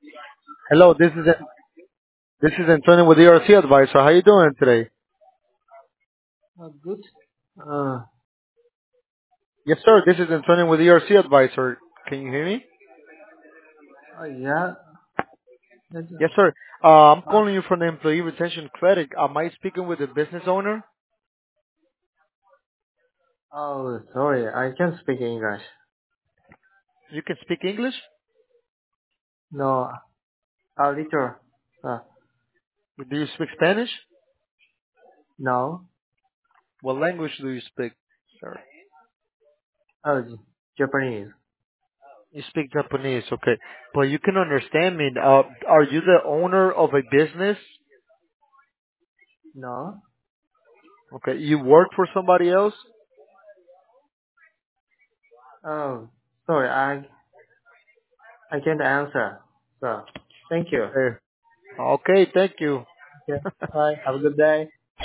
Hello, this is Antonio with ERC Advisor. How you doing today? Good. Uh, Yes, sir. This is Antonio with ERC Advisor. Can you hear me? yeah. That's, Yes, sir. I'm uh, calling you from the Employee Retention Credit. Am I speaking with the business owner? oh, sorry. I can't speak English. You can speak English? No, a little. Uh, Do you speak Spanish? no. What language do you speak, sir? Japanese. You speak Japanese, okay. But you can understand me. Are you the owner of a business? No. Okay. You work for somebody else? Oh, sorry. I can't answer. So, thank you. Okay. Okay, thank you. Okay. Bye. Have a good day.